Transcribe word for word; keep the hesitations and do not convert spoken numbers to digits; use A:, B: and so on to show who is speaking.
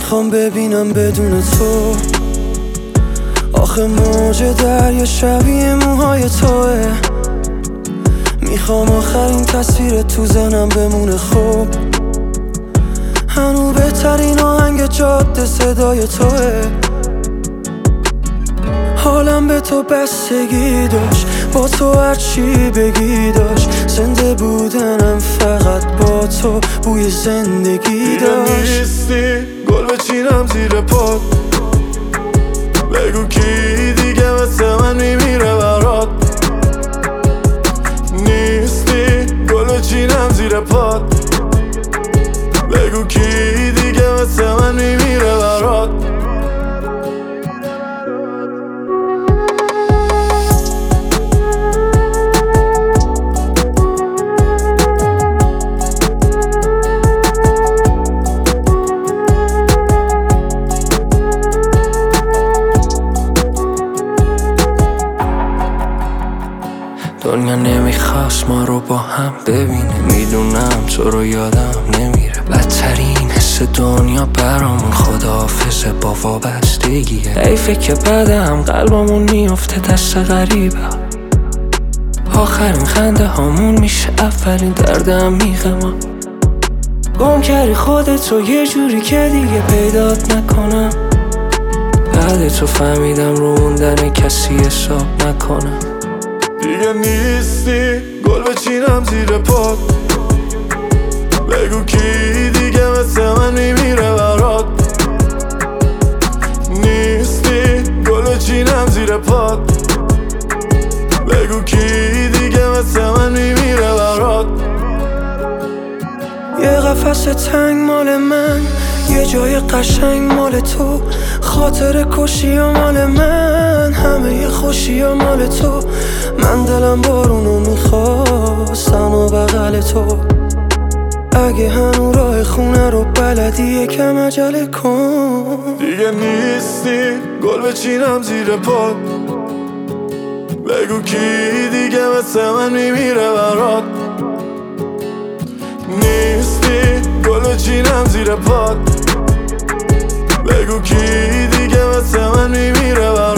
A: میخوام ببینم بدون تو. آخه موج دریا شبیه موهای توه. میخوام آخرین تصویر تو ذهنم بمونه خوب. هنو بهترین آهنگ جاده صدای توه. حالم به تو بستگی داشت، با تو هرچی بگی داشت. زنده بودنم فقط با تو بوی زندگی داشت.
B: نیستی گل بچینم زیر پات، بگو کی دیگه مثل من میمیره برات. نیستی گل بچینم زیر پات، بگو کی دیگه مثل من میمیره برات.
A: دنیا نمیخواست ما رو با هم ببینه. میدونم تو رو یادم نمیره. بدترین حس دنیا برامون خداحافظه با وابستگیه. حیفه که بعدم قلبمون میفته دست غریبه. آخرین خنده هامون میشه اولین درد عمیق ما. گم کردی خودتو یه جوری که دیگه پیدات نکنم. بعد تو فهمیدم رو موندن کسی حساب نکنم.
B: دیگه نیستی گل بچینم زیر پات، بگو کی دیگه مثل من میمیره برات. نیستی گل بچینم زیر پات، بگو کی دیگه مثل من میمیره برات.
A: یه قفس تنگ مال من، یه جای قشنگ مال تو. خاطر کشی و مال من، همه ی خوشی و مال تو. من دلم بارونو میخواستم و بغل تو. اگه هنو راه خونه رو بلدی یکم عجله کن.
B: دیگه نیستی گل بچینم زیر پات، بگو کی دیگه مثل من میمیره برات. نیستی گل بچینم زیر پات، بگو کی دیگه مثل من میمیره برات.